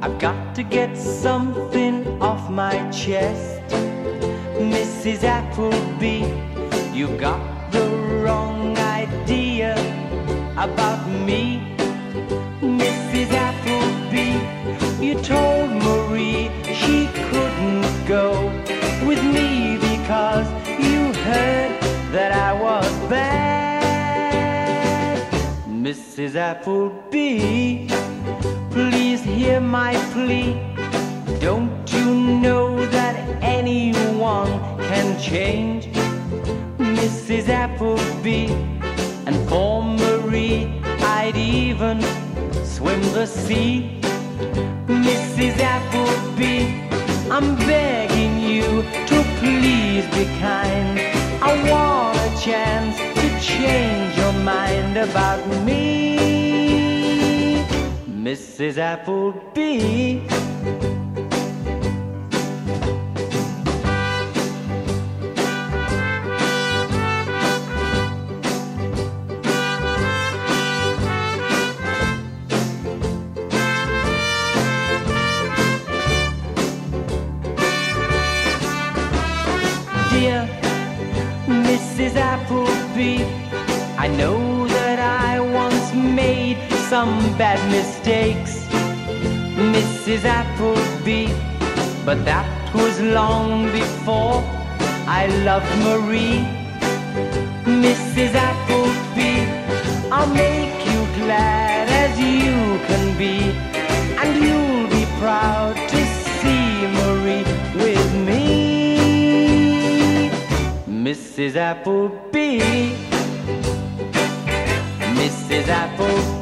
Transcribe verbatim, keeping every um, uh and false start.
I've got to get something off my chest. Missus Appleby, you got the wrong idea about me. Missus Appleby, you told Marie she couldn't go with me because you heard that I was bad. Missus Appleby, please hear my plea. Don't you know that anyone can change? Missus Appleby, and for Marie I'd even swim the sea. Missus Appleby, I'm begging you to please be kind. I want a chance to change your mind about me. Missus Appleby, dear Missus Appleby, I know that I once made some bad mistakes, Missus Appleby, but that was long before I loved Marie. Missus Appleby, I'll make you glad as you can be, and you'll be proud to see Marie with me. Missus Appleby, Missus Appleby.